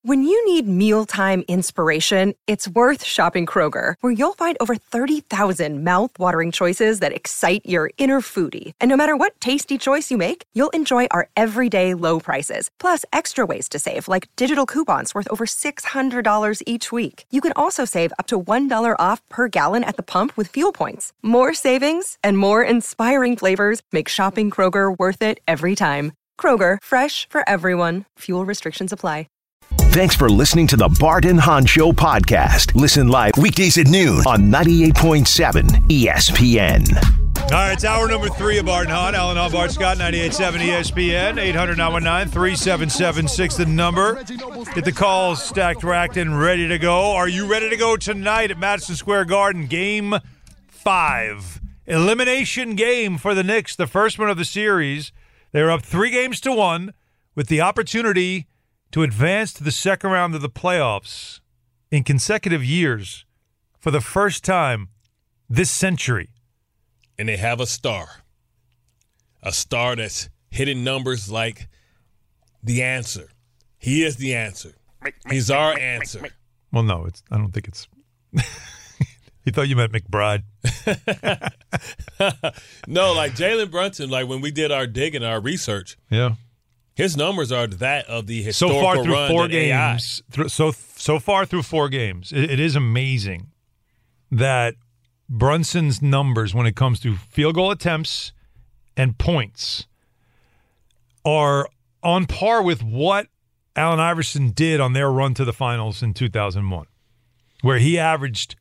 When you need mealtime inspiration, it's worth shopping Kroger, where you'll find over 30,000 mouth-watering choices that excite your inner foodie. And no matter what tasty choice you make, you'll enjoy our everyday low prices, plus extra ways to save, like digital coupons worth over $600 each week. You can also save up to $1 off per gallon at the pump with fuel points. More savings and more inspiring flavors make shopping Kroger worth it every time. Kroger, fresh for everyone. Fuel restrictions apply. Thanks for listening to the Bart and Hahn Show podcast. Listen live weekdays at noon on 98.7 ESPN. All right, it's hour number 3 of Bart and Hahn. Alan Hahn, Bart Scott, 98.7 ESPN, 800-919-3776, the number. Get the calls stacked, racked, and ready to go. Are you ready to go tonight at Madison Square Garden? Game 5. Elimination game for the Knicks, the first one of the series. They're up 3-1 with the opportunity to advance to the second round of the playoffs in consecutive years for the first time this century. And they have a star that's hitting numbers like the answer. He is the answer. He's our answer. Well, no, I don't think it's – he thought you meant McBride. No, like Jalen Brunson, like when we did our digging, our research. Yeah. His numbers are that of the historical so far through run 4 AI. games. So far through 4 games, it is amazing that Brunson's numbers when it comes to field goal attempts and points are on par with what Allen Iverson did on their run to the finals in 2001, where he averaged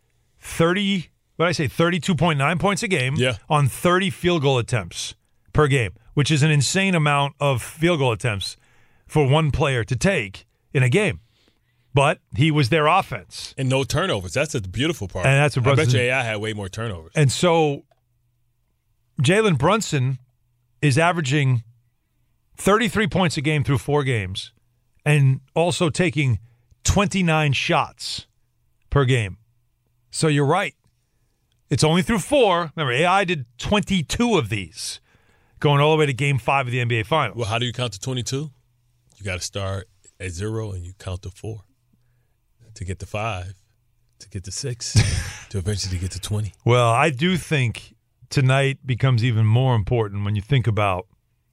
32.9 points a game on 30 field goal attempts per game, which is an insane amount of field goal attempts for one player to take in a game. But he was their offense. And no turnovers. That's the beautiful part. And that's what Brunson, I bet you AI had way more turnovers. And so Jalen Brunson is averaging 33 points a game through 4 games and also taking 29 shots per game. So you're right. It's only through 4. Remember, AI did 22 of these, going all the way to Game 5 of the NBA Finals. Well, how do you count to 22? You got to start at 0 and you count to 4 to get to 5, to get to 6, to eventually get to 20. Well, I do think tonight becomes even more important when you think about,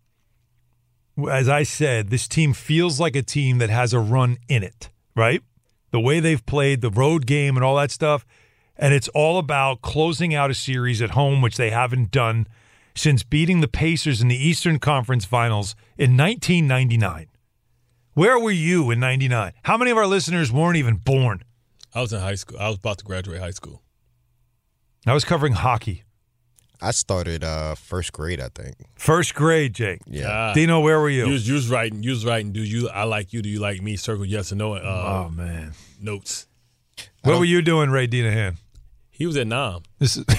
as I said, this team feels like a team that has a run in it, right? The way they've played, the road game and all that stuff. And it's all about closing out a series at home, which they haven't done since beating the Pacers in the Eastern Conference Finals in 1999. Where were you in 99? How many of our listeners weren't even born? I was in high school. I was about to graduate high school. I was covering hockey. I started first grade, I think. First grade, Jake. Yeah. Dino, where were you? You was writing. I like you. Do you like me? Circle yes or no. Oh, man. Notes. What were you doing, Ray Dinahan? He was at Nam. This is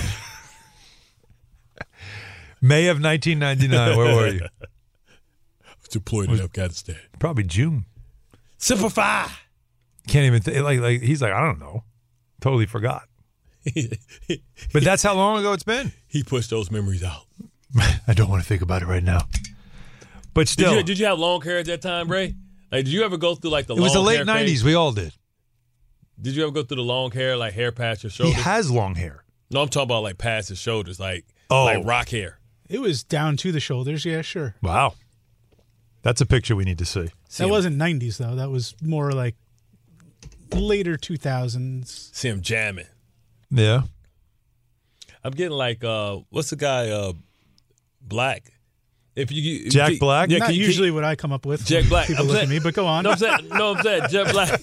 May of 1999. Where were you? Deployed in Afghanistan. Probably June. Simplify. Can't even like he's like, I don't know. Totally forgot. But that's how long ago it's been. He pushed those memories out. I don't want to think about it right now. But still. Did you have long hair at that time, Ray? Like, did you ever go through like the long hair? It was the late 90s. Phase? We all did. Did you ever go through the long hair, like hair past your shoulders? He has long hair. No, I'm talking about like past his shoulders, like rock hair. It was down to the shoulders, yeah, sure. Wow. That's a picture we need to see. That wasn't 90s, though. That was more like later 2000s. See him jamming. Yeah. I'm getting like, what's the guy, Black? Jack Black? Yeah, not usually what I come up with. Jack Black. People look at me, but go on. I'm saying Jack Black.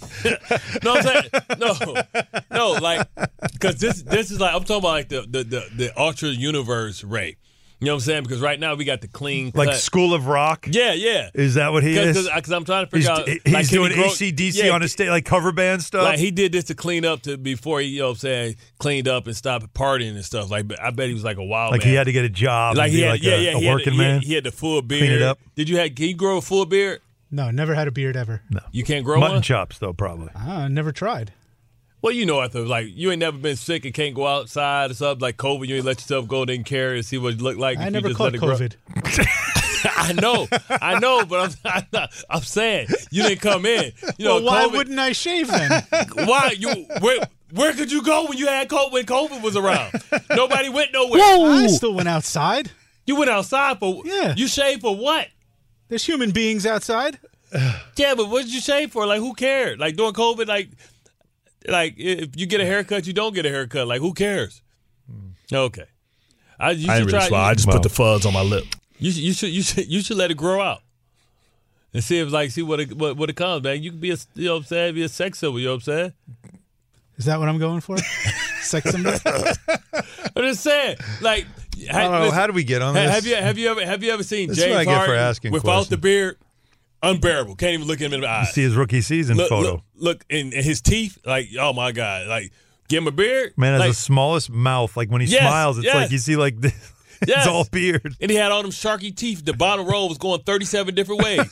Like, because this is like, I'm talking about like the Ultra Universe Ray. You know what I'm saying? Because right now we got the clean cut. Like School of Rock? Yeah. Is that what he is? Because I'm trying to figure out. He's doing AC/DC on his stage, like cover band stuff? Like he did this to clean up before he, you know what I'm saying, cleaned up and stopped partying and stuff. Like, I bet he was like a wild man. Like he had to get a job. Like he had, a working man? He had the full beard. Clean it up. Can you grow a full beard? No, never had a beard ever. No. You can't grow Mutton one? chops, though, probably. Never tried. Well, you know, after like you ain't never been sick and can't go outside or something like COVID. You ain't let yourself go, didn't care and see what it looked like. I never caught COVID. I know, but I'm saying you didn't come in. Well, why wouldn't I shave then? Why where could you go when you had COVID, when COVID was around? Nobody went nowhere. I still went outside. You went outside for You shaved for what? There's human beings outside. Yeah, but what did you shave for? Like, who cared? Like, during COVID, like if you get a haircut, you don't get a haircut. Like, who cares? Okay. I just put the fuzz on my lip. You should let it grow out and see what it comes, man. You can be be a sex symbol. You know what I'm saying? Is that what I'm going for? Sex symbol? I'm just saying, like, I don't know. How do we get on this? Have you ever seen This James is what I get for Harden asking without questions. the beard? Unbearable. Can't even look him in the eyes. You see his rookie season photo. Look in his teeth. Like, oh my God. Like, give him a beard. Man has like, the smallest mouth. Like when he smiles, it's like you see like this. It's all beard. And he had all them sharky teeth. The bottom row was going 37 different ways.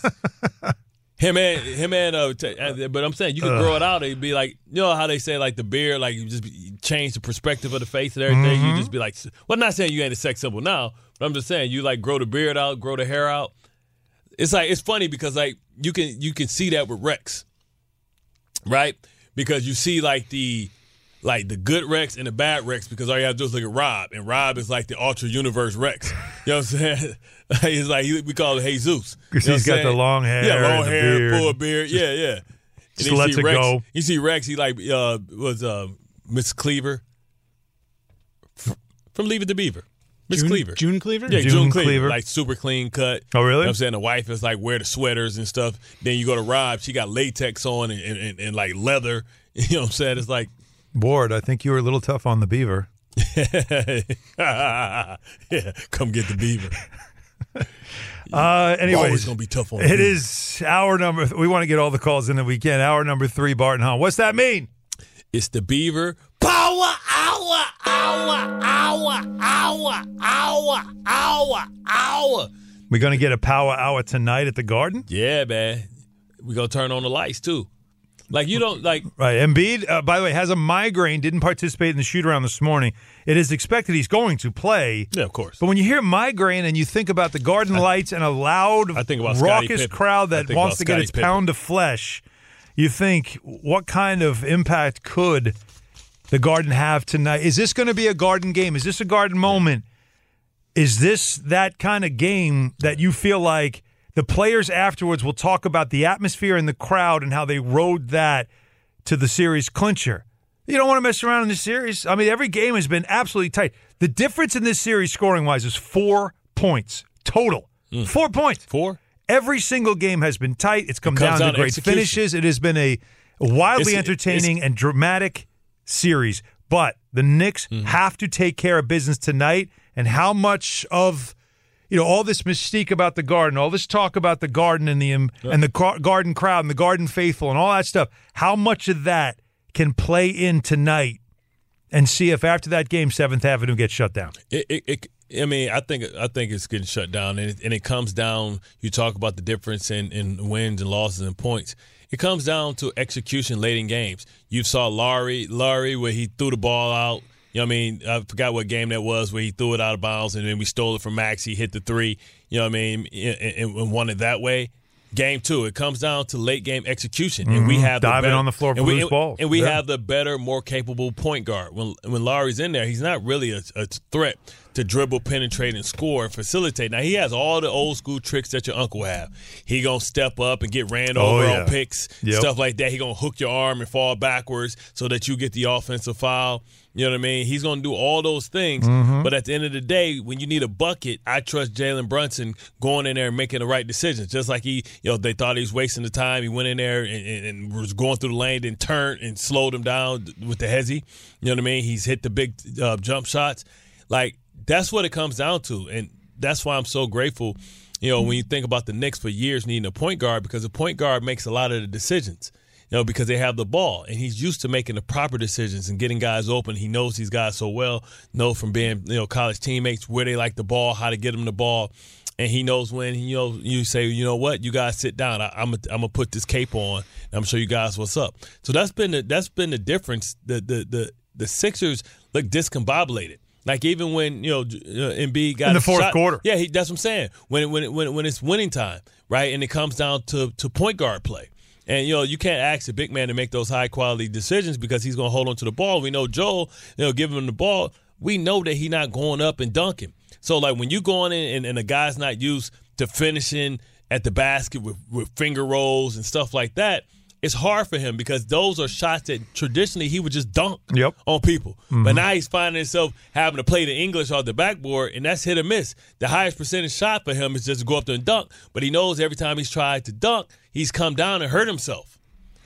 But I'm saying you could grow it out. It'd be like, you know how they say like the beard, like you just change the perspective of the face and everything. You just be like, well, I'm not saying you ain't a sex symbol now, but I'm just saying you like grow the beard out, grow the hair out. It's like, it's funny because like you can see that with Rex, right? Because you see like the good Rex and the bad Rex, because all you have to do is look at Rob, and Rob is like the Ultra Universe Rex. You know what I'm saying? He's like, we call it Jesus. Because he's got the long hair. Yeah, long and hair, beard. full beard. Yeah. Just lets it go. You see Rex, he like was Miss Cleaver from Leave It to Beaver. Miss Cleaver. June Cleaver? Yeah, June June Cleaver. Cleaver. Like super clean cut. Oh, really? You know what I'm saying? The wife is like wear the sweaters and stuff. Then you go to Rob, she got latex on and like leather. You know what I'm saying? It's like, Ward, I think you were a little tough on the beaver. yeah, come get the beaver. Anyways, Always gonna be tough on the it beaver. is hour number. We want to get all the calls in that we can. Hour number 3, Bart and Hahn. What's that mean? It's the Beaver Power Hour. We're going to get a power hour tonight at the Garden? Yeah, man. We're going to turn on the lights, too. Like, you don't, like... Right. Embiid, by the way, has a migraine, didn't participate in the shoot-around this morning. It is expected he's going to play. Yeah, of course. But when you hear migraine and you think about the Garden lights and a loud, I think about Scottie raucous Pippen. crowd I that think wants about to get Scottie its Pippen. pound of flesh, you think, what kind of impact could the Garden have tonight? Is this going to be a Garden game? Is this a Garden moment? Is this that kind of game that you feel like the players afterwards will talk about the atmosphere and the crowd and how they rode that to the series clincher? You don't want to mess around in this series. I mean, every game has been absolutely tight. The difference in this series scoring-wise is 4 points total. 4 points. 4? Every single game has been tight. It's come down to great execution. finishes. It has been a wildly entertaining and dramatic series. But the Knicks have to take care of business tonight. And how much of, all this mystique about the Garden, all this talk about the Garden and the Garden crowd and the Garden faithful and all that stuff, how much of that can play in tonight and see if after that game 7th Avenue gets shut down? I think it's getting shut down, and it comes down. You talk about the difference in wins and losses and points. It comes down to execution late in games. You saw Larry where he threw the ball out. You know what I mean? I forgot what game that was where he threw it out of bounds, and then we stole it from Max. He hit the 3. You know what I mean? And won it that way. Game 2, it comes down to late game execution, and we have diving on the floor for loose balls, and we have the better, more capable point guard. When Larry's in there, he's not really a threat to dribble, penetrate, and score and facilitate. Now, he has all the old school tricks that your uncle have. He gonna step up and get ran over on picks, stuff like that. He gonna hook your arm and fall backwards so that you get the offensive foul. You know what I mean? He's going to do all those things. But at the end of the day, when you need a bucket, I trust Jalen Brunson going in there and making the right decisions. Just like they thought he was wasting the time. He went in there and was going through the lane, then turned and slowed him down with the hezzy. You know what I mean? He's hit the big jump shots. Like, that's what it comes down to. And that's why I'm so grateful, when you think about the Knicks for years needing a point guard, because the point guard makes a lot of the decisions. Because they have the ball, and he's used to making the proper decisions and getting guys open. He knows these guys so well, know from being college teammates where they like the ball, how to get them the ball, and he knows when you say, you know what, you guys sit down. I'm gonna put this cape on, and I'm gonna show you guys what's up. So that's been the difference. The Sixers look discombobulated. Like even when Embiid got in the a fourth shot, quarter. Yeah, that's what I'm saying. When it's winning time, right, and it comes down to point guard play, and you can't ask a big man to make those high quality decisions because he's going to hold on to the ball. We know Joel, giving him the ball, we know that he's not going up and dunking. So like when you going in and the guy's not used to finishing at the basket with finger rolls and stuff like that, it's hard for him because those are shots that traditionally he would just dunk on people. Mm-hmm. But now he's finding himself having to play the English off the backboard, and that's hit or miss. The highest percentage shot for him is just to go up there and dunk, but he knows every time he's tried to dunk, he's come down and hurt himself.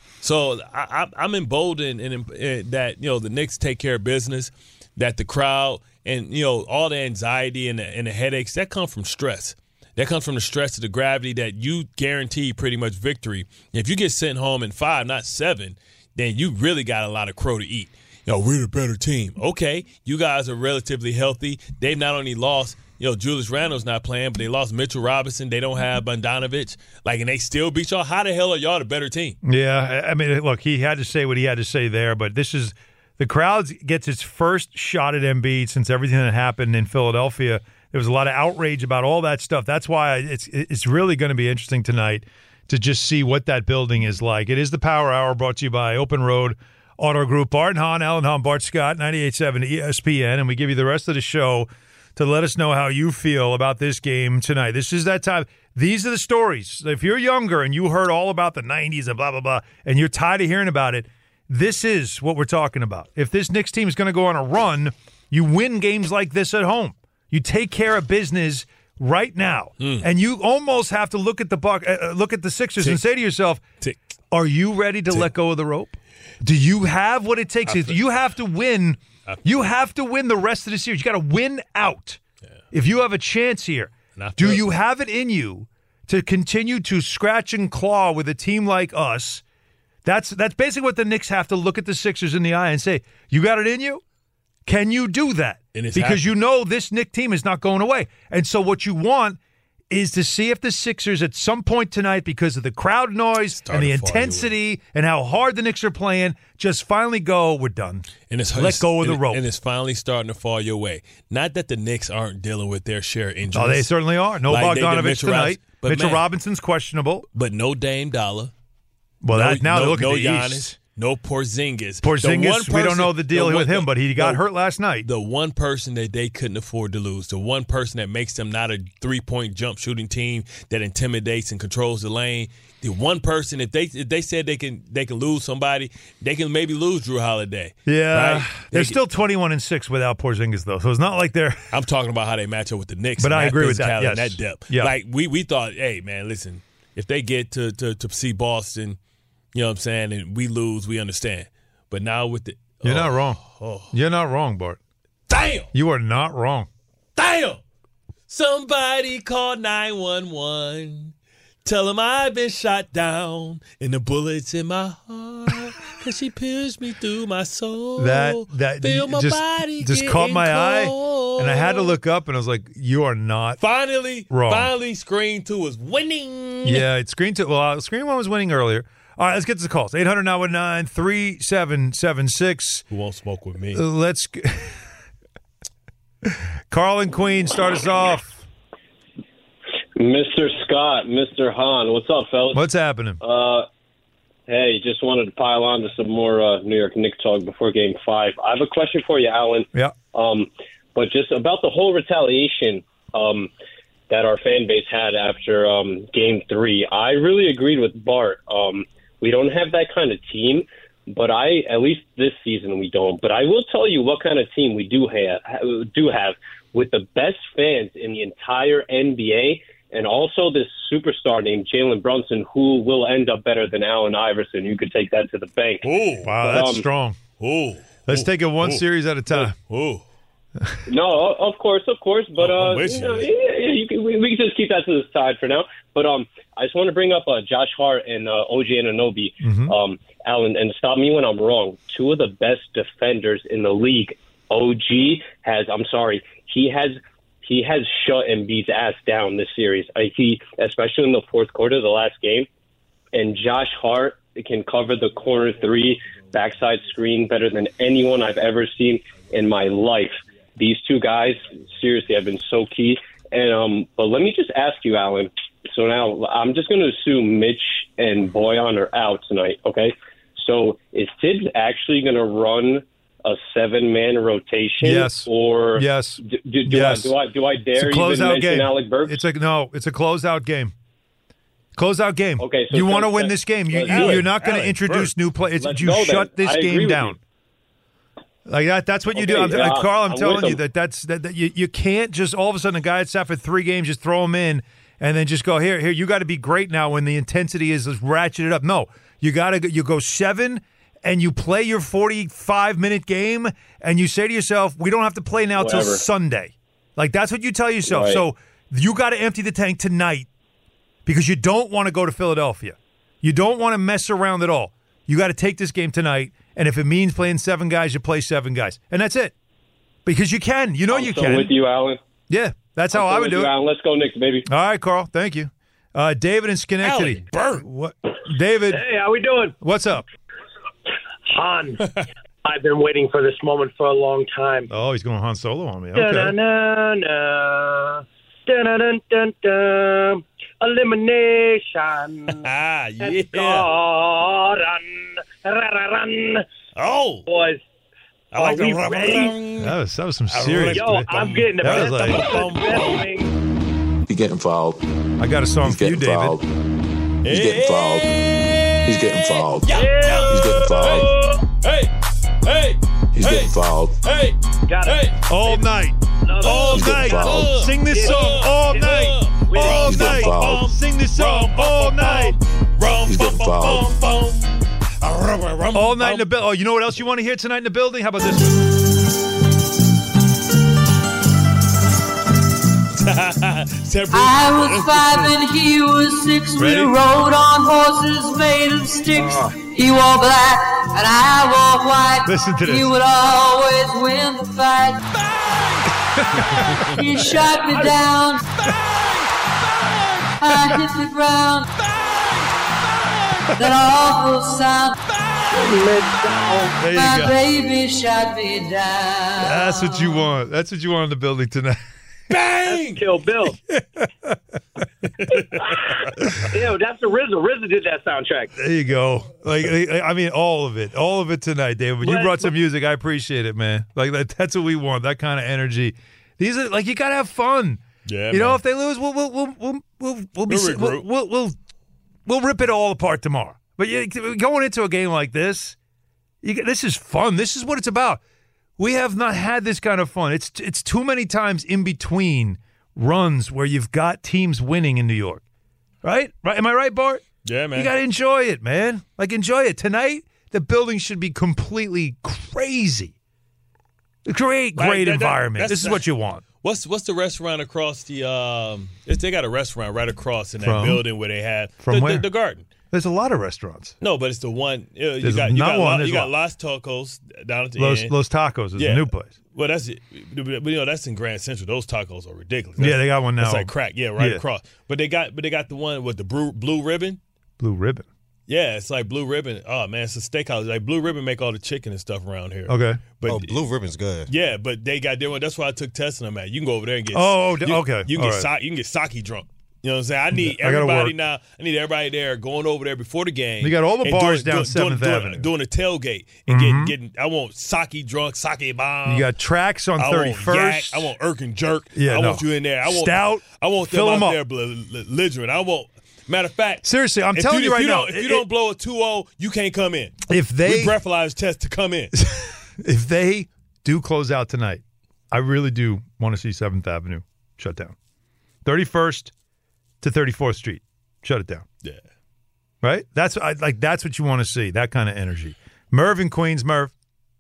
So I'm emboldened that the Knicks take care of business, that the crowd and all the anxiety and the headaches, that come from stress. That comes from the stress of the gravity that you guarantee pretty much victory. If you get sent home in 5, not 7, then you really got a lot of crow to eat. We're the better team. Okay, you guys are relatively healthy. They've not only lost, Julius Randle's not playing, but they lost Mitchell Robinson. They don't have Bogdanović. And they still beat y'all. How the hell are y'all the better team? Yeah, I mean, look, he had to say what he had to say there, but this is the crowd gets its first shot at Embiid since everything that happened in Philadelphia. There was a lot of outrage about all that stuff. That's why it's really going to be interesting tonight to just see what that building is like. It is the Power Hour brought to you by Open Road Auto Group. Bart and Hahn, Alan Hahn, Bart Scott, 98.7 ESPN. And we give you the rest of the show to let us know how you feel about this game tonight. This is that time. These are the stories. If you're younger and you heard all about the 90s and blah, blah, blah, and you're tired of hearing about it, this is what we're talking about. If this Knicks team is going to go on a run, you win games like this at home. You take care of business right now, and you almost have to look at the Sixers and say to yourself, "Are you ready to let go of the rope? Do you have what it takes? You have to win. You have to win the rest of the series. You got to win out if you have a chance here. Do you have it in you to continue to scratch and claw with a team like us? That's basically what the Knicks have to look at the Sixers in the eye and say, you got it in you? Can you do that? Because you know this Knicks team is not going away. And so what you want is to see if the Sixers at some point tonight, because of the crowd noise and the intensity and how hard the Knicks are playing, just finally go, we're done. Let go of the rope. And it's finally starting to fall your way. Not that the Knicks aren't dealing with their share of injuries. Oh, they certainly are. No Bogdanović tonight. Mitchell Robinson's questionable. But no Dame Dollar. Well, look at the Giannis. East. No Porzingis. We don't know the deal with him, but he got hurt last night. The one person that they couldn't afford to lose, the one person that makes them not a three-point jump shooting team that intimidates and controls the lane, the one person, if they said they can lose somebody, they can maybe lose Drew Holiday. Yeah. Right? They're still 21-6 without Porzingis, though, so it's not like they're – I'm talking about how they match up with the Knicks. But I agree with that, yes. And that depth. Yeah. Like, we thought, hey, man, listen, if they get to see Boston, you know what I'm saying, and we lose, we understand. But now with the You're not wrong. You're not wrong, Bart. Damn! You are not wrong. Damn! Somebody call 911. Tell them I've been shot down and the bullets in my heart because she pierced me through my soul. That feel my body just caught my cold. eye, and I had to look up, and I was like, you are not wrong. Finally, Screen 2 is winning. Yeah, it's Screen 2. Well, Screen 1 was winning earlier. All right, let's get to the calls. 800-919-3776. Who won't smoke with me? Carl and Queen, start us off. Mr. Scott, Mr. Hahn, what's up, fellas? What's happening? Hey, just wanted to pile on to some more New York Knicks talk before Game 5. I have a question for you, Alan. Yeah. But just about the whole retaliation that our fan base had after Game 3. I really agreed with Bart. We don't have that kind of team, but at least this season we don't. But I will tell you what kind of team we do have with the best fans in the entire NBA, and also this superstar named Jalen Brunson, who will end up better than Allen Iverson. You could take that to the bank. Oh, wow, that's strong. Let's take it one series at a time. No, of course, but we can just keep that to the side for now. But I just want to bring up Josh Hart and OG Anunoby, Alan, and stop me when I'm wrong. Two of the best defenders in the league. OG he has shut Embiid's ass down this series. Especially in the fourth quarter of the last game, and Josh Hart can cover the corner three, backside screen better than anyone I've ever seen in my life. these two guys seriously have been so key. And but let me just ask you, Alan. So now I'm just going to assume Mitch and Boyan are out tonight. Okay. So is Tibbs actually going to run a 7-man rotation? Yes. Or yes. Do yes. I dare even mention game. Alec Burks? It's a closeout game. Closeout game. Okay. So you want to win this game. You're not going to introduce new players. You shut this game down. Like that. That's what you do. Carl, I'm telling you that you can't just all of a sudden a guy that's sat for 3 games just throw him in and then just go here. You got to be great now when the intensity is ratcheted up. No, you go 7 and you play your 45-minute game and you say to yourself, we don't have to play now till Sunday. Like that's what you tell yourself. Right. So you got to empty the tank tonight because you don't want to go to Philadelphia. You don't want to mess around at all. You got to take this game tonight. And if it means playing 7 guys, you play 7 guys. And that's it. Because you can. You know you can. with you, Alan. Yeah, that's how I would do it. Alan. Let's go Knicks, baby. All right, Carl. Thank you. David in Schenectady. What? David. Hey, how we doing? What's up? Han. I've been waiting for this moment for a long time. Oh, he's going Han Solo on me. Okay. Da-na-na-na. Da-na-dun-dun-dun. Elimination. Yeah. Run. Oh. Boys. I like we the ready? That was some serious. Yo, I'm getting the best of the best thing. He's getting fouled. I got a song for you, David. Fouled. He's getting fouled. He's getting fouled. Yeah. He's getting fouled. Hey. He's getting fouled. Hey. Got it. All night. All He's getting night. fouled. Sing this song all night. All He's getting night. fouled. Sing this song all night. He's getting fouled. All night in the building. Oh, you know what else you want to hear tonight in the building? How about this one? I was 5 and he was 6. Ready? We rode on horses made of sticks. He wore black and I wore white. Listen to this. He would always win the fight. He shot me down. I hit the ground. That awful sound. There you My go. baby shot me down. That's what you want. That's what you want in the building tonight. Bang! Kill Bill. Yo, that's the RZA. RZA did that soundtrack. There you go. I mean, all of it tonight, David. But you brought some music. I appreciate it, man. Like that's what we want. That kind of energy. These are like you gotta have fun. Yeah, you know, man. if they lose, we'll rip it all apart tomorrow. But going into a game like this, this is fun. This is what it's about. We have not had this kind of fun. It's too many times in between runs where you've got teams winning in New York. Right? Am I right, Bart? Yeah, man. You got to enjoy it, man. Like, enjoy it. Tonight, the building should be completely crazy. Great environment. This is what you want. What's the restaurant across the they got a restaurant right across in that building where they have the garden. There's a lot of restaurants. No, but it's the one There's you got one. Las Tacos down at the end. Los Tacos is a new place. Well, that's it. But that's in Grand Central. Those tacos are ridiculous. They got one now. It's like crack. Yeah, right across. But they got the one with the Blue Ribbon. Blue Ribbon. Yeah, it's like Blue Ribbon. Oh man, it's a steakhouse. Like Blue Ribbon make all the chicken and stuff around here. Okay. But Blue Ribbon's good. Yeah, but they got their one. That's why I took tests on them at. You can go over there and get. Okay. You can get you can get sake drunk. You know what I'm saying? I need everybody now. I need everybody there going over there before the game. You got all the bars down 7th Avenue. Doing a tailgate and getting. I want sake drunk, sake bomb. You got tracks on 31st. I want Irk and Jerk. Yeah, I want you in there. I want Stout. I want them out there belligerent. I want. Matter of fact, seriously, I'm telling you right now, if you don't blow a 2-0, you can't come in. If they breathalyze test to come in. If they do close out tonight, I really do want to see 7th Avenue shut down. 31st to 34th Street, shut it down. Yeah, right. That's what you want to see. That kind of energy. Merv in Queens, Merv.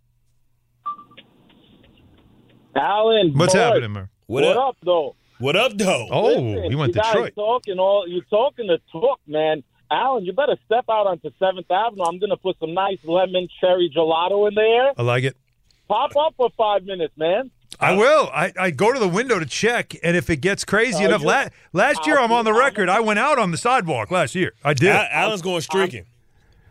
Alan, what's happening, Merv? What up, though? What up, though? Oh, listen, you went to Detroit. You're talking the talk, man. Alan, you better step out onto 7th Avenue. I'm going to put some nice lemon cherry gelato in there. I like it. Pop up for 5 minutes, man. I will. I go to the window to check, and if it gets crazy enough. Last year, I'm on the record. I went out on the sidewalk last year. I did. Alan's going streaking.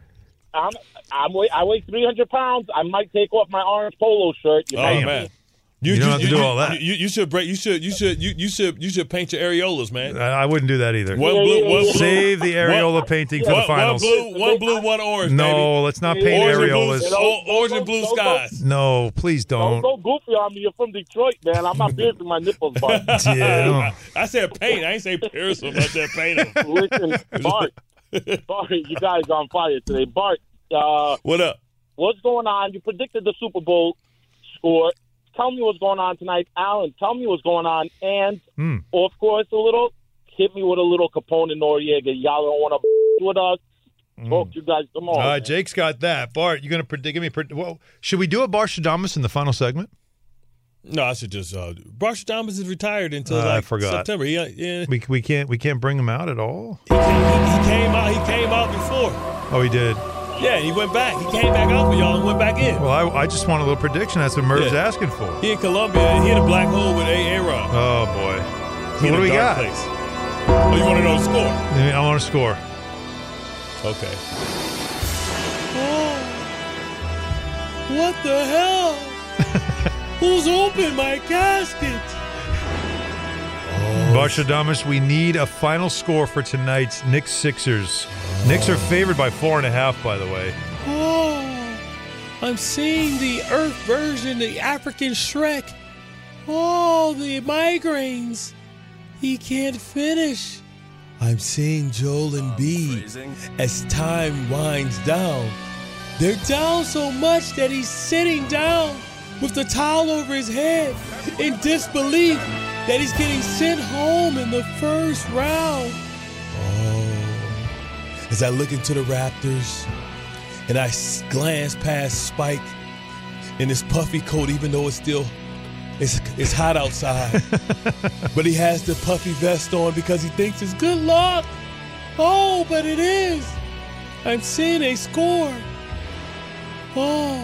I weigh 300 pounds. I might take off my orange polo shirt. Man. You don't have to do all that. You should break. You should paint your areolas, man. I wouldn't do that either. One blue. Save the areola painting for the finals. One blue, one orange. No, baby. let's not paint areolas. Orange and blue skies. No, please don't. Don't go goofy on me. You're from Detroit, man. I'm not piercing my nipples, Bart. Yeah. I said paint. I ain't say pierce them. I said paint them. Listen, Bart, you guys are on fire today. Bart, what up? What's going on? You predicted the Super Bowl score. Tell me what's going on tonight. Alan, tell me what's going on. And, of course, hit me with a little Capone and Noriega. Y'all don't want to with us. Talk to you guys tomorrow. All right, Jake's got that. Bart, you going to predict? Give me. Well, should we do a Barstradamus in the final segment? No, I should just. Barstradamus is retired until I forgot. September. Yeah. We can't bring him out at all. He came out before. Oh, he did. Yeah, he went back. He came back out for y'all and went back in. Well, I just want a little prediction. That's what Merv's asking for. He in Columbia. He in a black hole with A-Rod. Oh, boy. So what do we got? Place. Oh, you want to know the score? I want to score. Okay. Oh, what the hell? Who's opened my casket? Barstradamus, we need a final score for tonight's Knicks Sixers. Knicks are favored by 4.5, by the way. Oh, I'm seeing the Earth version, the African Shrek. Oh, the migraines. He can't finish. I'm seeing Joel Embiid as time winds down. They're down so much that he's sitting down with the towel over his head in disbelief that he's getting sent home in the first round. As I look into the Raptors and I glance past Spike in his puffy coat, even though it's hot outside. But he has the puffy vest on because he thinks it's good luck. Oh, but it is. I'm seeing a score. Oh,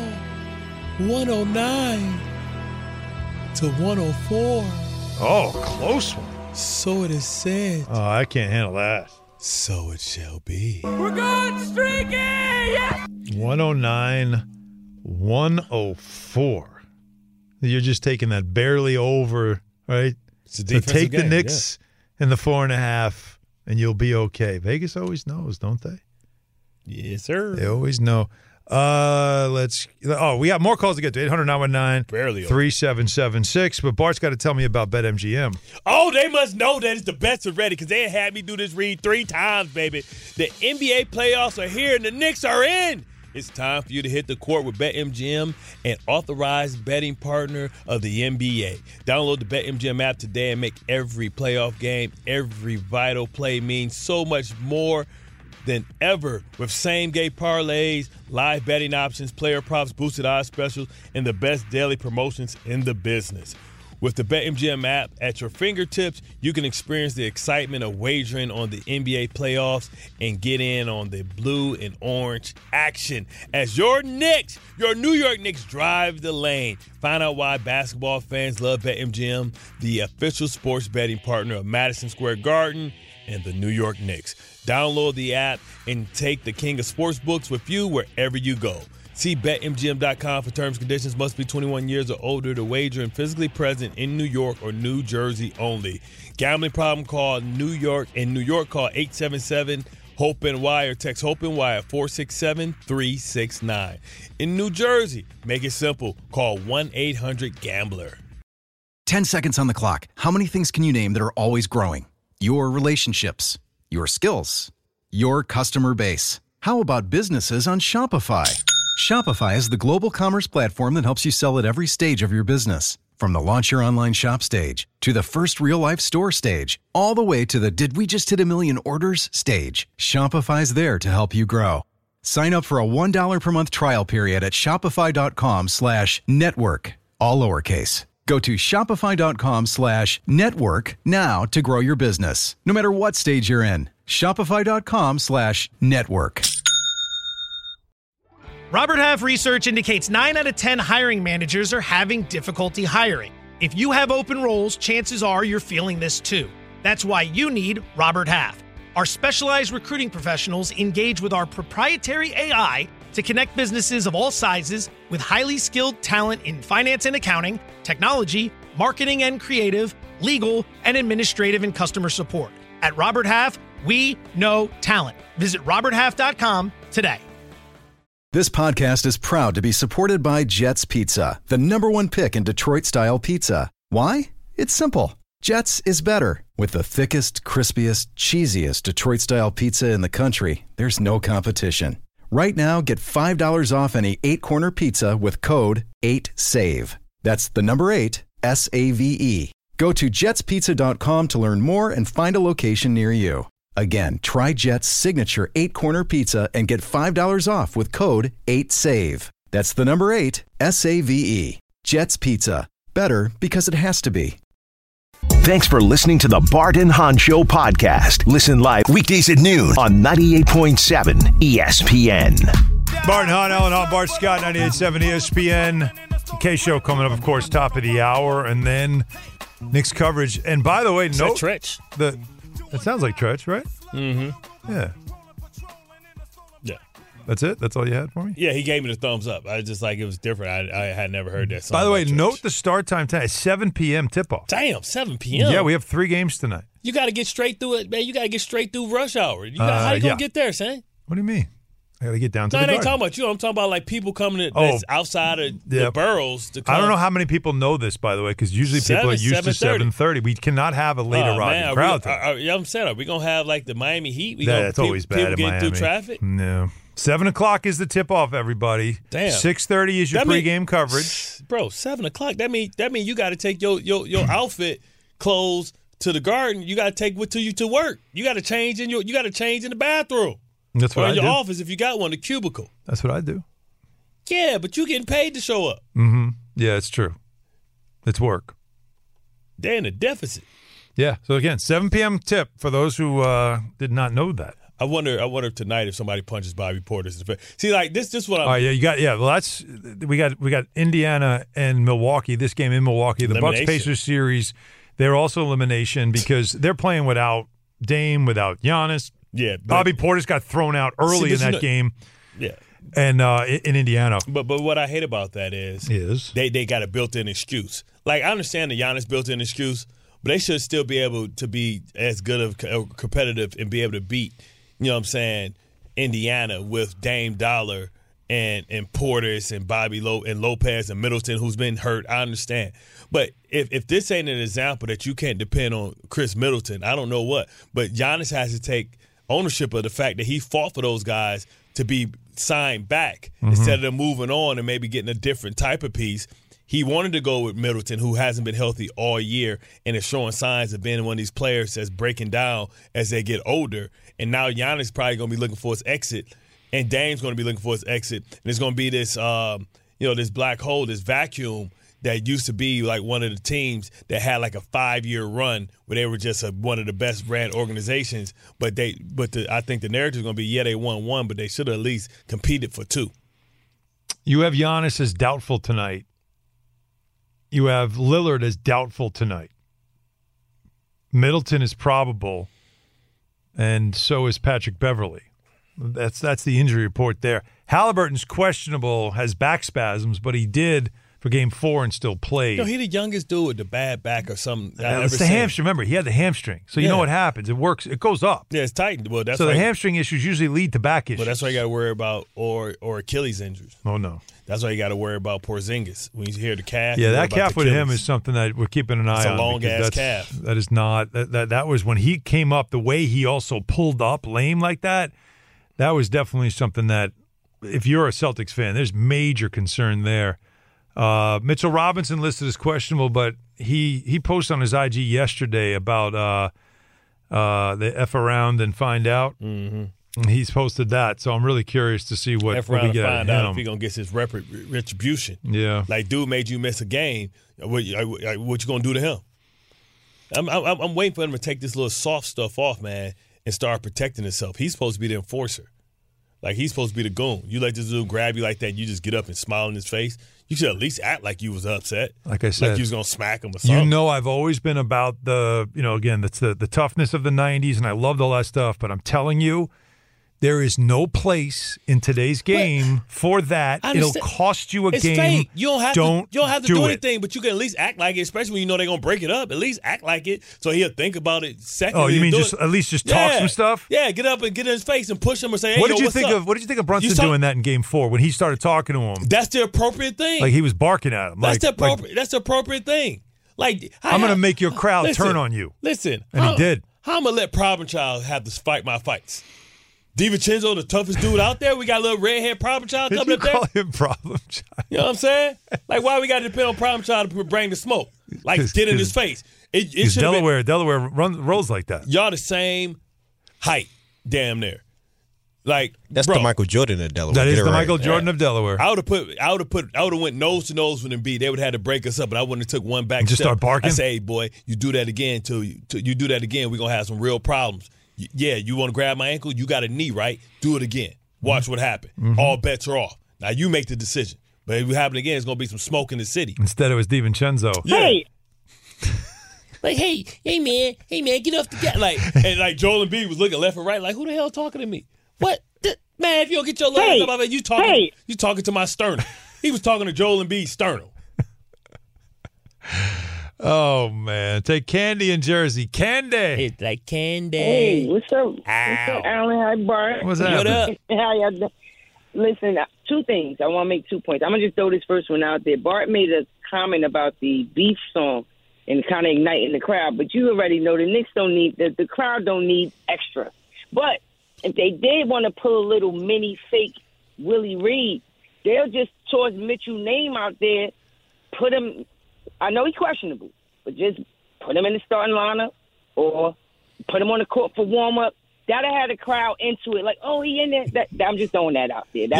109 to 104. Oh, close one. So it is said. Oh, I can't handle that. So it shall be. We're going streaky! Yeah! 109, 104. You're just taking that barely over, right? So take the Knicks and the 4.5, and you'll be okay. Vegas always knows, don't they? Yes, sir. They always know. We got more calls to get to. 800-919-3776. But Bart's got to tell me about BetMGM. Oh, they must know that it's the best already because they had me do this read 3 times, baby. The NBA playoffs are here and the Knicks are in. It's time for you to hit the court with BetMGM, an authorized betting partner of the NBA. Download the BetMGM app today and make every playoff game, every vital play mean so much more than ever with same-game parlays, live betting options, player props, boosted odds specials, and the best daily promotions in the business. With the BetMGM app at your fingertips, you can experience the excitement of wagering on the NBA playoffs and get in on the blue and orange action as your Knicks, your New York Knicks, drive the lane. Find out why basketball fans love BetMGM, the official sports betting partner of Madison Square Garden and the New York Knicks. Download the app and take the king of sportsbooks with you wherever you go. See BetMGM.com for terms and conditions. Must be 21 years or older to wager and physically present in New York or New Jersey only. Gambling problem? Call New York. In New York, call 877-HOPE-NY or text HOPE-NY at 467-369. In New Jersey, make it simple. Call 1-800-GAMBLER. 10 seconds on the clock. How many things can you name that are always growing? Your relationships, your skills, your customer base. How about businesses on Shopify? Shopify is the global commerce platform that helps you sell at every stage of your business. From the launch your online shop stage, to the first real-life store stage, all the way to the did we just hit a million orders stage. Shopify's there to help you grow. Sign up for a $1 per month trial period at shopify.com/network, all lowercase. Go to shopify.com/network now to grow your business, no matter what stage you're in. Shopify.com/network. Robert Half research indicates 9 out of 10 hiring managers are having difficulty hiring. If you have open roles, chances are you're feeling this too. That's why you need Robert Half. Our specialized recruiting professionals engage with our proprietary AI to connect businesses of all sizes with highly skilled talent in finance and accounting, technology, marketing and creative, legal, and administrative and customer support. At Robert Half, we know talent. Visit roberthalf.com today. This podcast is proud to be supported by Jets Pizza, the #1 pick in Detroit-style pizza. Why? It's simple. Jets is better. With the thickest, crispiest, cheesiest Detroit-style pizza in the country, there's no competition. Right now, get $5 off any 8-corner pizza with code 8SAVE. That's the number 8, S-A-V-E. Go to jetspizza.com to learn more and find a location near you. Again, try Jet's signature 8-corner pizza and get $5 off with code 8SAVE. That's the number 8, S-A-V-E. Jet's Pizza. Better because it has to be. Thanks for listening to the Bart and Hahn Show podcast. Listen live weekdays at noon on 98.7 ESPN. Bart and Hahn, Alan Hahn, Bart Scott, 98.7 ESPN. K-Show coming up, of course, top of the hour, and then Knicks coverage. And by the way, note Tretch. It sounds like Tretch, right? Mm-hmm. Yeah. Yeah. That's it? That's all you had for me? Yeah, he gave me the thumbs up. I was just like, it was different. I had never heard that song. By the way, Tretch. note the start time tonight, 7 p.m. tip-off. Damn, 7 p.m.? Yeah, we have 3 games tonight. You got to get straight through it, man. You got to get straight through rush hour. How you going to get there, son? What do you mean? I got to get down to No, the I ain't Garden. talking about you. I'm talking about like people coming that's outside of the boroughs to come. I don't know how many people know this, by the way, because usually people are used to 7:30. We cannot have a later arriving crowd. Yeah, I'm saying, are we going to have like the Miami Heat? That's always bad in Miami. Miami. Through traffic? No. 7 o'clock is the tip-off, everybody. Damn. 6:30 is your pregame coverage. Bro, 7 o'clock. That mean you got to take your outfit clothes to the Garden. You got to take with you to work. You got to change in the bathroom. That's what or I in your do. office if you got one, the cubicle. That's what I do. Yeah, but you getting paid to show up. Mm-hmm. Yeah, it's true. It's work. They're in a deficit. Yeah. So again, 7 p.m. tip for those who did not know that. I wonder tonight if somebody punches Bobby Portis in the face. See, like this what I'm. Oh yeah, Well, we got Indiana and Milwaukee. This game in Milwaukee, the Bucks Pacers series. They're also elimination because they're playing without Dame, without Giannis. Yeah, Bobby Portis got thrown out early in that game. Yeah, and in Indiana. But what I hate about that is they got a built-in excuse. Like I understand the Giannis built-in excuse, but they should still be able to be as good of competitive and be able to beat. You know what I'm saying? Indiana with Dame Dollar and Portis and Bobby and Lopez and Middleton, who's been hurt. I understand. But if this ain't an example that you can't depend on Chris Middleton, I don't know what. But Giannis has to take ownership of the fact that he fought for those guys to be signed back instead of them moving on and maybe getting a different type of piece. He wanted to go with Middleton, who hasn't been healthy all year and is showing signs of being one of these players that's breaking down as they get older. And now Giannis probably going to be looking for his exit, and Dame's going to be looking for his exit. And it's going to be this, this black hole, this vacuum that used to be like one of the teams that had like a 5-year run where they were just one of the best ran organizations. But I think the narrative is going to be, they won 1, but they should have at least competed for 2. You have Giannis as doubtful tonight. You have Lillard as doubtful tonight. Middleton is probable, and so is Patrick Beverly. That's the injury report there. Halliburton's questionable, has back spasms, but he did for Game 4 and still played. He the youngest dude with the bad back or something. It's the hamstring. Remember, he had the hamstring. So you know what happens. It works. It goes up. Yeah, it's tightened. Well, that's so the hamstring issues usually lead to back issues. Well, that's why you got to worry about or Achilles injuries. Oh, no. That's why you got to worry about Porzingis. When you hear the calf. Yeah, that calf with him is something that we're keeping an eye on. It's a long-ass calf. That is not. That was when he came up, the way he also pulled up lame like that, that was definitely something that, if you're a Celtics fan, there's major concern there. Mitchell Robinson listed as questionable, but he posted on his IG yesterday about the F around and find out. Mm-hmm. He's posted that, so I'm really curious to see what we get find out out if he's gonna get his retribution. Yeah, like dude made you miss a game. What you gonna do to him? I'm waiting for him to take this little soft stuff off, man, and start protecting himself. He's supposed to be the enforcer. Like, he's supposed to be the goon. You let this dude grab you like that, and you just get up and smile in his face. You should at least act like you was upset. Like I said. Like you was going to smack him or something. You know, I've always been about again, that's the toughness of the 90s, and I loved all that stuff. But I'm telling you, There is no place in today's game for that. It'll cost you a it's game. Fake. You don't have to do it. anything, but you can at least act like it, especially when you know they're going to break it up. At least act like it so he'll think about it second. Oh, you mean at least talk some stuff? Yeah, get up and get in his face and push him and say, hey, what did you what's think up? of What did you think of Brunson doing that in Game 4 when he started talking to him? That's the appropriate thing. Like he was barking at him. That's the appropriate thing. Like I'm going to make your crowd turn on you. Listen. And he did. How I'm going to let Problem Child have to fight my fights? DiVincenzo, the toughest dude out there. We got a little redhead Problem Child coming up there. Call him Problem Child. You know what I'm saying? Like, why we got to depend on Problem Child to bring the smoke? Like, get in his face. It Delaware rolls like that. Y'all the same height, damn near. Like that's the Michael Jordan of Delaware. That is the Michael Jordan of Delaware. I would have went nose to nose with Embiid. They would have had to break us up, but I wouldn't have took one back. And just start barking. I say, hey boy, you do that again. You do that again, we're gonna have some real problems. Yeah, you want to grab my ankle? You got a knee, right? Do it again. Watch what happened. Mm-hmm. All bets are off. Now you make the decision. But if it happens again, it's gonna be some smoke in the city. Instead, it was DiVincenzo. Yeah. Hey. Like, hey man, get off the gas. Like Joel Embiid was looking left and right, like, who the hell talking to me? What? Man, if you don't get your legs up, you talking to my sternum. He was talking to Joel Embiid's sternum. Oh, man. Take Candy in Jersey. Candy. It's like candy. Hey, what's up? What's up, Alan? Hi, Bart. What's up? What up? How y'all doing? Listen, two things. I want to make 2 points. I'm going to just throw this first one out there. Bart made a comment about the beef song and kind of igniting the crowd, but you already know the Knicks don't need, the crowd don't need extra. But if they did want to pull a little mini fake Willie Reed, they'll just toss Mitchell's name out there, put him, I know he's questionable, but just put him in the starting lineup or put him on the court for warm-up. That'll have the crowd into it. Like, oh, he in there. I'm just throwing that out there.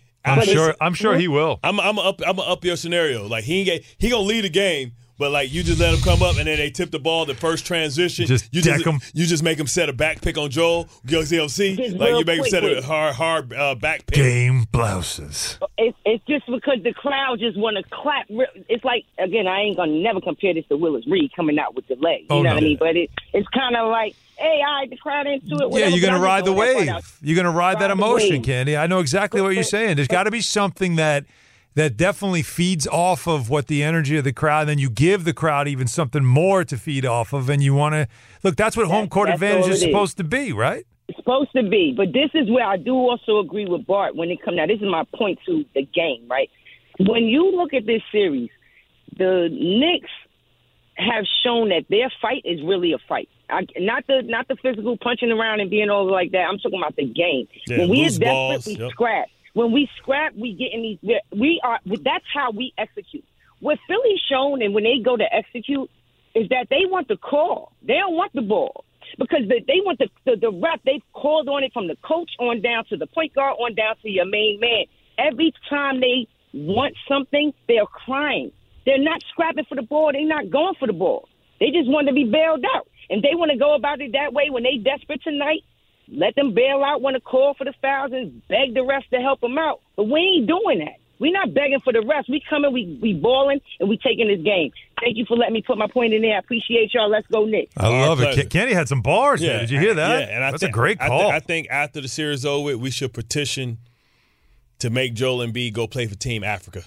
I'm sure he will. I'm up your scenario. Like he gonna lead the game, but like you just let him come up and then they tip the ball. The first transition, you just make him set a back pick on Joel. CLC, like you make him set a hard back pick. Game blouses. It's just because the crowd just want to clap. It's like, again, I ain't gonna never compare this to Willis Reed coming out with the leg. You know what I mean? But it's kind of like, hey, all right, the crowd into it. Whatever, you're going to ride the wave. You're going to ride that emotion, Candy. I know exactly what you're saying. There's got to be something that definitely feeds off of what the energy of the crowd, and then you give the crowd even something more to feed off of, and you want to – look, that's what home court advantage is supposed to be, right? It's supposed to be. But this is where I do also agree with Bart when it comes – now, this is my point to the game, right? When you look at this series, the Knicks have shown that their fight is really a fight. Not the physical punching around and being over like that. I'm talking about the game. Yeah, when we are desperately scrap. When we scrap, we get in these. That's how we execute. What Philly's shown, and when they go to execute, is that they want the call. They don't want the ball because they want the rep. They've called on it from the coach on down to the point guard on down to your main man. Every time they want something, they're crying. They're not scrapping for the ball. They're not going for the ball. They just want to be bailed out. And they want to go about it that way when they desperate tonight. Let them bail out, want to call for the fouls and beg the refs to help them out. But we ain't doing that. We're not begging for the refs. We coming, we balling, and we taking this game. Thank you for letting me put my point in there. I appreciate y'all. Let's go, Knicks. I love it. Kenny had some bars there. Did you hear that? Yeah, and that's a great call. I think after the series is over, we should petition to make Joel Embiid go play for Team Africa.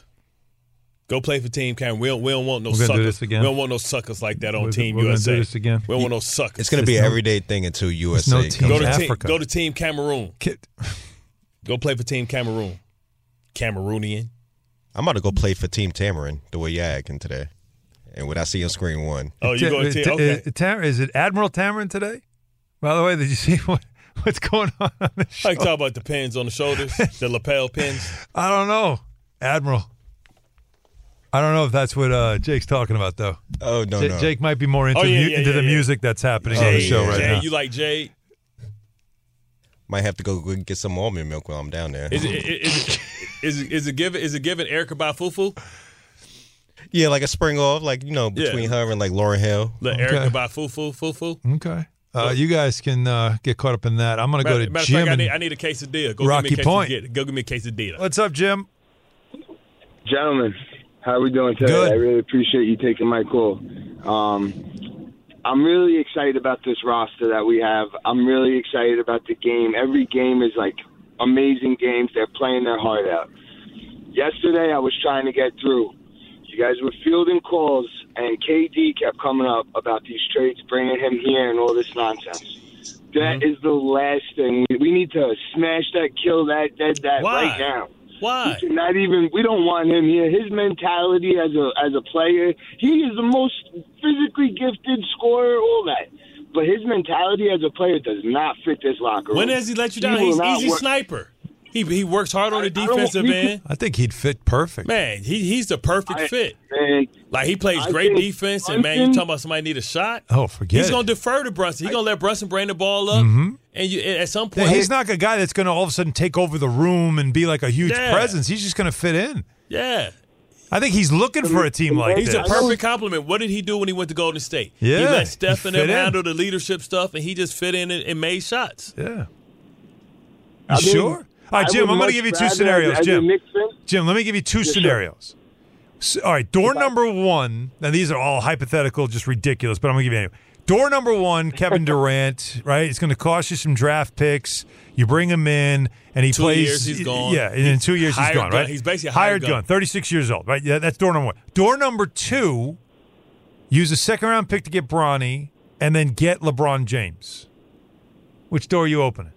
Go play for Team Cameroon. We don't want no suckers. Do this again. We don't want no suckers like that on Team USA. Do this again. We don't want no suckers. It's going to be an everyday thing until USA no team comes. Go to Team Cameroon. Go play for Team Cameroon. Cameroonian. I'm about to go play for Team Tamarin the way you're acting today. And what I see on screen one. Oh, you going to okay. Is it Admiral Tamarin today? By the way, did you see what's going on the show? I talk about the pins on the shoulders, the lapel pins. I don't know. Admiral. I don't know if that's what Jake's talking about, though. Oh, no. Jake might be more into the music that's happening on the show right now. You like Jade? Might have to go get some almond milk while I'm down there. Is it giving Erykah Bafuffu? Yeah, like a spring off, like, between her and like Lauryn Hill. Erykah Bafuffu. Okay. You guys can get caught up in that. I'm going to go to Jim. I need a quesadilla. Rocky Point. Go give me a quesadilla. What's up, Jim? Gentlemen, how are we doing today? Good. I really appreciate you taking my call. I'm really excited about this roster that we have. I'm really excited about the game. Every game is like amazing games. They're playing their heart out. Yesterday, I was trying to get through. You guys were fielding calls, and KD kept coming up about these trades, bringing him here and all this nonsense. That is the last thing. We need to smash that, kill that, dead that right now. Why? We don't want him here. His mentality as a player, he is the most physically gifted scorer, all that. But his mentality as a player does not fit this locker room. When has he let you down? He's easy sniper. He works hard on the defensive end. I think he'd fit perfect. Man, he's the perfect fit. Man, like, he plays great defense, and, man, you talking about somebody need a shot? Oh, forget He's it. going to defer to Brunson. He's going to let Brunson bring the ball up, and at some point... Yeah, he's not a guy that's going to all of a sudden take over the room and be like a huge presence. He's just going to fit in. Yeah. I think he's looking for a team like He's this. a perfect compliment. What did he do when he went to Golden State? Yeah, he let Steph and them fit in. handle the leadership stuff, and he just fit in and made shots. Yeah. You sure? All right, Jim, I'm going to give you two scenarios, Jim. Jim, let me give you two scenarios. So, all right, door number one, and these are all hypothetical, just ridiculous, but I'm going to give you anyway. Door number one, Kevin Durant, right? It's going to cost you some draft picks. You bring him in, and he 2 plays. years, he's gone. Yeah, and in 2 years, he's gone, right? He's basically a hired gun. 36 years old, right? Yeah, that's door number one. Door number two, use a second-round pick to get Bronny, and then get LeBron James. Which door are you opening?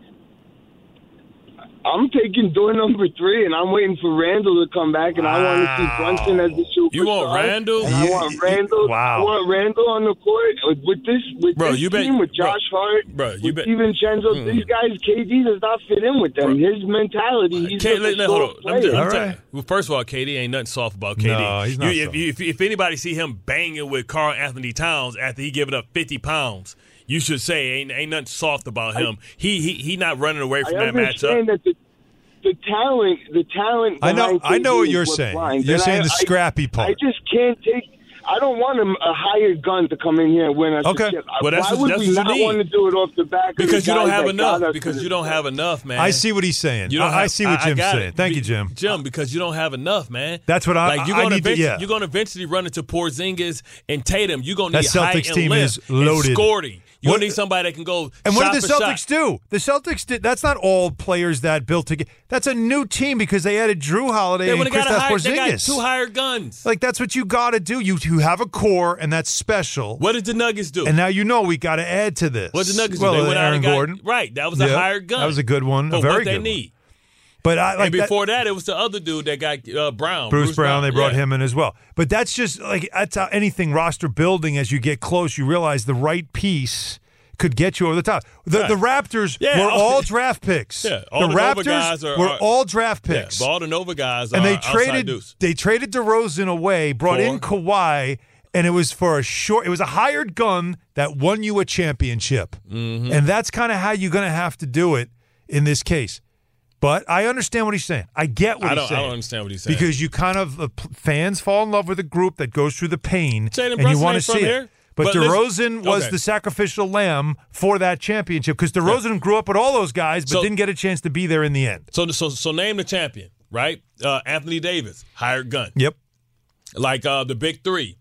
I'm taking door number 3, and I'm waiting for Randall to come back, and I want to see Brunson as the superstar. You want Randall? And I want Randall. Wow. I want Randall on the court with this team, with Josh Hart, with DiVincenzo. These guys, KD does not fit in with them. His mentality, he's just a soft player. Well, first of all, KD ain't nothing soft about KD. No, he's not soft. If anybody see him banging with Karl Anthony Towns after he giving up 50 pounds, you should say ain't nothing soft about him. He not running away from that matchup. That the talent. I know what you're saying. Blind. You're And saying the scrappy part. I just can't take. I don't want a hired gun to come in here and win us a chip. Well, Why would we not want to do it off the back? Because you don't have enough. Man. I see what he's saying. I see what Jim's saying. Thank you, Jim. Jim, because you don't have enough, man. That's what you're going to eventually run into Porzingis and Tatum. You're going to need height and length and scoring. You're going to need somebody that can go And what shot did the for Celtics shot. do? The Celtics did. That's not all players that built together. That's a new team because they added Drew Holiday and Kristaps Porzingis. They got 2 hired guns. Like, that's what you got to do. You have a core, and that's special. What did the Nuggets do? And now we got to add to this. What did the Nuggets do? They went out Aaron and got, Gordon. Right. That was a hired gun. That was a good one. For a very what they good need. But and before that, it was the other dude that got Brown. Bruce Brown. They brought him in as well. But that's just that's how anything roster building. As you get close, you realize the right piece could get you over the top. The Raptors were all draft picks. Yeah, all the Raptors guys were all draft picks. Yeah, all the Nova guys and are they outside deuce. They traded DeRozan away, brought in Kawhi, and it was for it was a hired gun that won you a championship. Mm-hmm. And that's kind of how you're going to have to do it in this case. But I understand what he's saying. I get what he's saying. I don't understand what he's saying. Because you kind of fans fall in love with a group that goes through the pain, Jalen and you want to see it. But DeRozan was the sacrificial lamb for that championship because DeRozan grew up with all those guys but didn't get a chance to be there in the end. So name the champion, right? Anthony Davis, hired gun. Yep. Like the big three.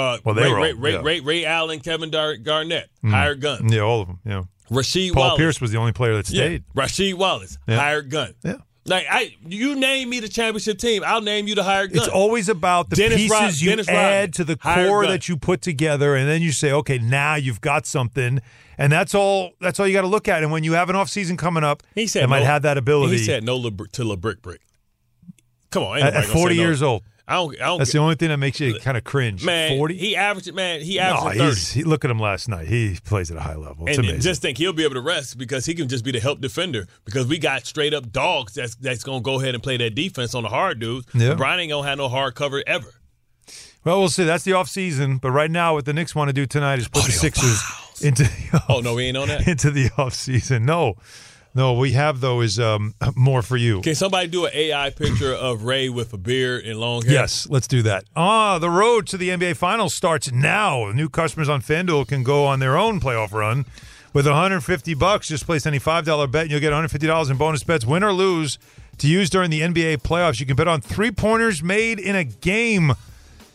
Ray Allen, Kevin Garnett, hired gun. Yeah, all of them. Yeah. Rasheed Paul Wallace. Pierce was the only player that stayed. Yeah. Rasheed Wallace, hired gun. Yeah. Like you name me the championship team, I'll name you the hired gun. It's always about the pieces you add to the core that you put together, and then you say, okay, now you've got something, and that's all you got to look at. And when you have an off season coming up, it might have that ability. He said no to LeBrick. Come on, at 40 years old. I don't. That's the only thing that makes you kind of cringe. Man, 40. He averaged 30. Look at him last night. He plays at a high level. It's amazing. And just think he'll be able to rest because he can just be the help defender because we got straight up dogs that's going to go ahead and play that defense on the hard dudes. Yeah. Brian ain't going to have no hard cover ever. Well, we'll see. That's the off season. But right now, what the Knicks want to do tonight is put the Sixers into the we ain't on that? into the off season. No, we have, though, is more for you. Can somebody do an AI picture of Ray with a beard and long hair? Yes, let's do that. The road to the NBA Finals starts now. New customers on FanDuel can go on their own playoff run. With $150, just place any $5 bet, and you'll get $150 in bonus bets, win or lose, to use during the NBA playoffs. You can bet on 3-pointers made in a game.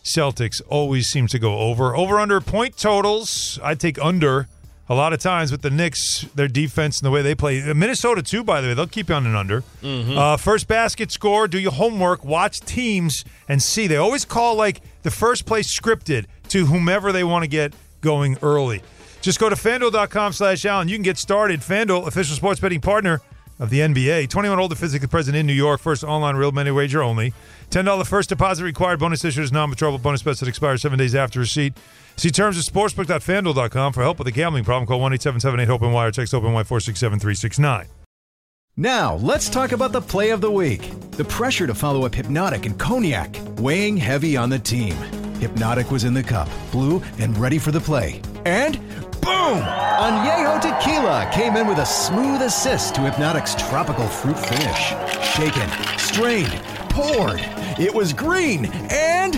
Celtics always seems to go over. Over-under point totals, I take under a lot of times with the Knicks, their defense and the way they play. Minnesota, too, by the way. They'll keep you on an under. First basket score, do your homework, watch teams, and see. They always call, like, the first place scripted to whomever they want to get going early. Just go to FanDuel.com/Allen. You can get started. FanDuel, official sports betting partner of the NBA. 21 older, physically present in New York. First online real money wager only. $10 first deposit required. Bonus issues non-withdrawable bonus bets that expire 7 days after receipt. See terms at sportsbook.fanduel.com. For help with a gambling problem, call 1-877-8-HOPE-NY or text HOPE-NY 467-369. Now, let's talk about the play of the week. The pressure to follow up Hypnotic and Cognac, weighing heavy on the team. Hypnotic was in the cup, blue, and ready for the play. And boom! Añejo Tequila came in with a smooth assist to Hypnotic's tropical fruit finish. Shaken, strained, poured. It was green and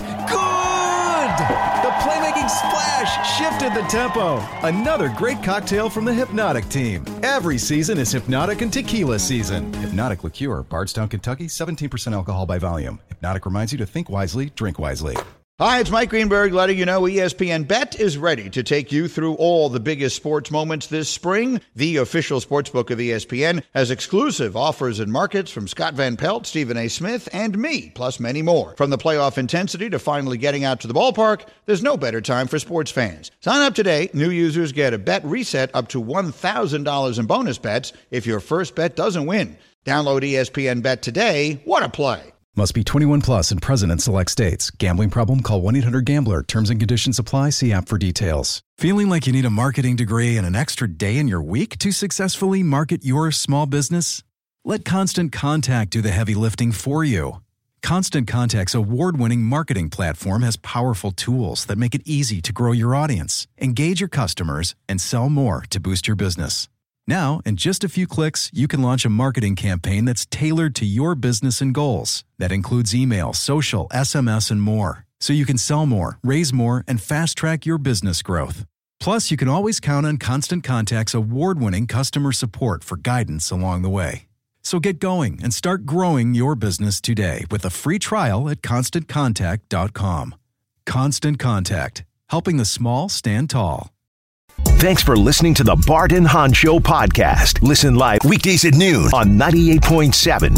good! The playmaking splash shifted the tempo. Another great cocktail from the Hypnotic team. Every season is Hypnotic and Tequila season. Hypnotic Liqueur, Bardstown, Kentucky, 17% alcohol by volume. Hypnotic reminds you to think wisely, drink wisely. Hi, it's Mike Greenberg letting you know ESPN Bet is ready to take you through all the biggest sports moments this spring. The official sportsbook of ESPN has exclusive offers and markets from Scott Van Pelt, Stephen A. Smith, and me, plus many more. From the playoff intensity to finally getting out to the ballpark, there's no better time for sports fans. Sign up today. New users get a bet reset up to $1,000 in bonus bets if your first bet doesn't win. Download ESPN Bet today. What a play. Must be 21 plus and present in select states. Gambling problem? Call 1-800-GAMBLER. Terms and conditions apply. See app for details. Feeling like you need a marketing degree and an extra day in your week to successfully market your small business? Let Constant Contact do the heavy lifting for you. Constant Contact's award-winning marketing platform has powerful tools that make it easy to grow your audience, engage your customers, and sell more to boost your business. Now, in just a few clicks, you can launch a marketing campaign that's tailored to your business and goals. That includes email, social, SMS, and more. So you can sell more, raise more, and fast-track your business growth. Plus, you can always count on Constant Contact's award-winning customer support for guidance along the way. So get going and start growing your business today with a free trial at ConstantContact.com. Constant Contact, helping the small stand tall. Thanks for listening to the Bart and Hahn Show podcast. Listen live weekdays at noon on 98.7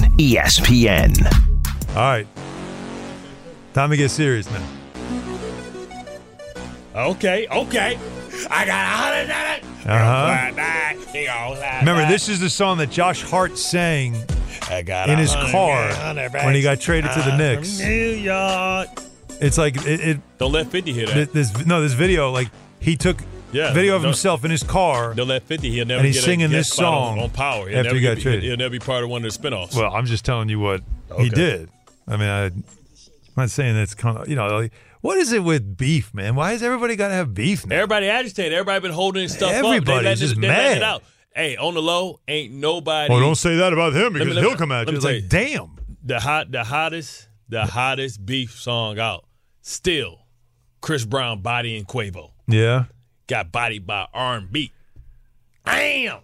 ESPN. All right. Time to get serious now. Okay. I got $100. Remember, this is the song that Josh Hart sang in his car when he got traded to the Knicks. New York. It's like Don't let 50 hear that. This video, like he took video of himself in his car. Don't let 50. He'll never and he's get singing a this guest spot song on Power. after he got traded. He'll never be part of one of the spinoffs. Well, I'm just telling you what he did. I mean, I'm not saying that's kind of, like, what is it with beef, man? Why has everybody got to have beef now? Everybody agitated. Everybody been holding stuff up. Everybody's just mad. It out. Hey, on the low, ain't nobody. Oh, don't say that about him because he'll come at you. It's like, damn. The hottest beef song out. Still, Chris Brown bodying Quavo. Yeah. Got bodied by R&B. Damn.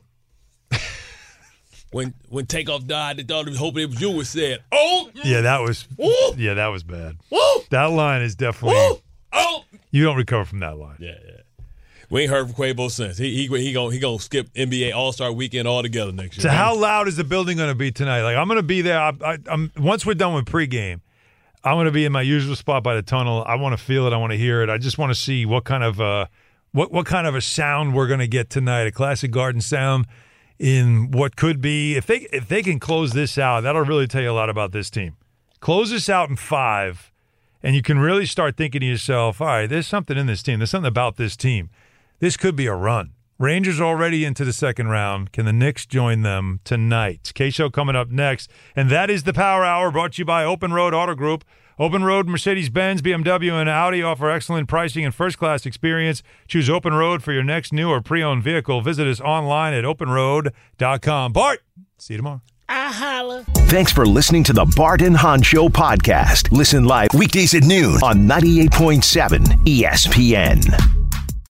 When Takeoff died, they thought he was hoping it was you who said, "Oh." Yeah, that was. Woo! Yeah, that was bad. Woo! That line is definitely. Woo! Oh. You don't recover from that line. Yeah. We ain't heard from Quavo since. He gonna skip NBA All-Star Weekend altogether next year. So how loud is the building going to be tonight? Like, I'm going to be there. I'm once we're done with pregame, I'm going to be in my usual spot by the tunnel. I want to feel it. I want to hear it. I just want to see what kind of what kind of a sound we're going to get tonight. A classic Garden sound in what could be. If they can close this out, that'll really tell you a lot about this team. Close this out in 5, and you can really start thinking to yourself, all right, there's something in this team. There's something about this team. This could be a run. Rangers already into the second round. Can the Knicks join them tonight? K-Show coming up next. And that is the Power Hour, brought to you by Open Road Auto Group. Open Road, Mercedes-Benz, BMW, and Audi offer excellent pricing and first-class experience. Choose Open Road for your next new or pre-owned vehicle. Visit us online at openroad.com. Bart, see you tomorrow. I holla. Thanks for listening to the Bart and Hahn Show podcast. Listen live weekdays at noon on 98.7 ESPN.